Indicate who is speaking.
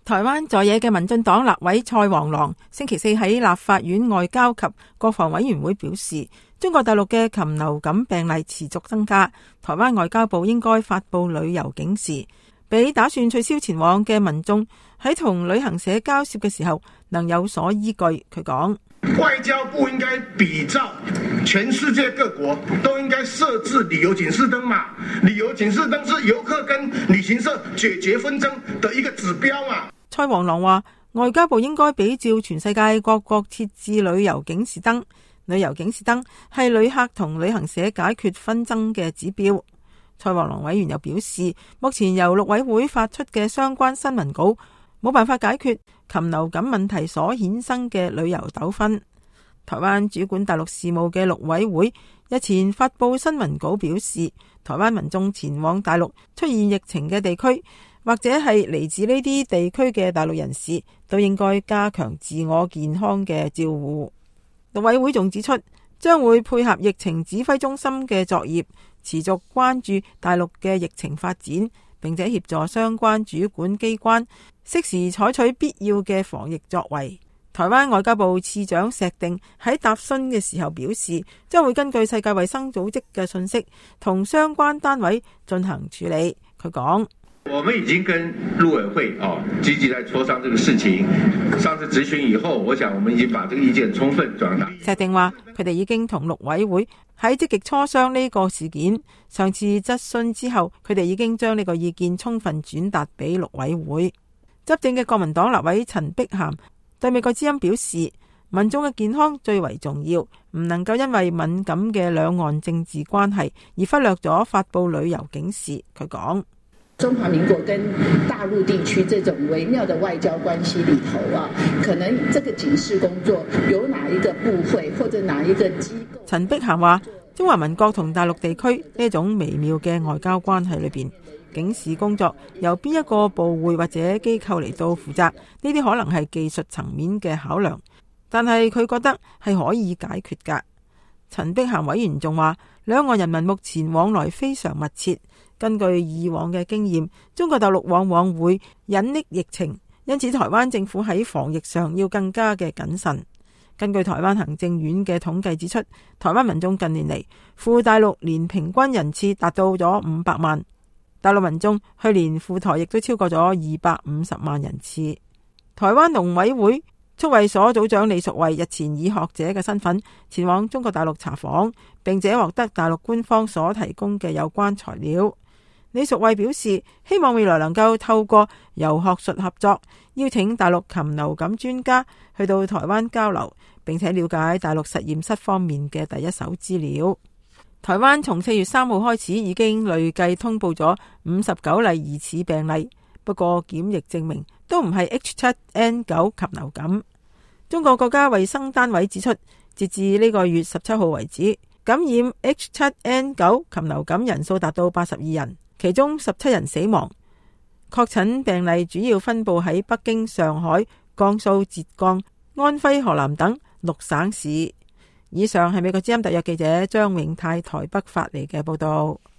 Speaker 1: 台灣在野嘅民進黨立委蔡黃郎星期四喺立法院外交及國防委員會表示，中國大陸嘅禽流感病例持續增加，台灣外交部應該發布旅遊警示，俾打算取消前往嘅民眾喺同旅行社交涉嘅時候能有所依據。佢講，
Speaker 2: 外交部應該比照全世界各國都應該設置旅遊警示燈嘛，旅遊警示燈是遊客跟旅行社解決紛爭的一個指標嘛。
Speaker 1: 蔡黃郎話，外交部應該比照全世界各國設置旅遊警示燈，旅遊警示燈係旅客同旅行社解決紛爭嘅指標。蔡黃郎委員又表示，目前由陸委會發出嘅相關新聞稿冇辦法解決禽流感問題所衍生嘅旅遊糾紛。台灣主管大陸事務嘅陸委會日前發布新聞稿表示，台灣民眾前往大陸出現疫情嘅地區，或者係嚟自呢啲地區嘅大陸人士，都應該加強自我健康嘅照護。陸委會仲指出，將會配合疫情指揮中心嘅作業，持續關注大陸嘅疫情發展，並且協助相關主管機關適時採取必要嘅防疫作為。台灣外交部次長石定喺答詢嘅時候表示，將會根據世界衛生組織嘅信息，同相關單位進行處理。佢講，
Speaker 3: 我們已經跟陸委會積極在磋商這個事情。上次質詢以後，我想我們已經把這個意見充分轉達。
Speaker 1: 石定話，佢哋已經同陸委會喺積極磋商呢個事件。上次質詢之後，佢哋已經將呢個意見充分轉達俾陸委會。執政嘅國民黨立委陳碧涵對美國之音表示，民眾嘅健康最為重要，唔能夠因為敏感嘅兩岸政治關係而忽略咗發布旅遊警示。佢講，
Speaker 4: 中華民國跟大陸地區這種微妙的外交關係裏頭可能這個警示工作由哪一個部會或者哪一個機構？
Speaker 1: 陳碧涵話，中華民國同大陸地區呢種微妙嘅外交關係裏邊，警示工作由邊一個部會或者機構嚟到負責，呢啲可能係技術層面嘅考量，但係佢覺得係可以解決㗎。陳碧涵委員仲話，兩岸人民目前往來非常密切，根據以往嘅經驗，中國大陸往往會隱匿疫情，因此台灣政府喺防疫上要更加嘅謹慎。根據台灣行政院嘅統計指出，台灣民眾近年嚟赴大陸年平均人次達到咗500萬。大陸民眾去年赴台亦都超過咗250萬人次。台灣農委會畜衛所組長李淑慧日前以學者嘅身份前往中國大陸查訪，並且獲得大陸官方所提供嘅有關材料。李淑慧表示，希望未來能夠透過由學術合作，邀請大陸禽流感專家去到台灣交流，並且了解大陸實驗室方面嘅第一手資料。台灣從4月3號開始已經累計通報咗59例疑似病例，不過檢疫證明都唔係 H7N9 禽流感。中國國家衛生單位指出，截至呢個月17號為止，感染 H7N9 禽流感人數達到82人，其中17人死亡。確診病例主要分佈喺北京、上海、江蘇、浙江、安徽、河南等6省市。以上係美國之音特約記者張永泰台北發嚟嘅報道。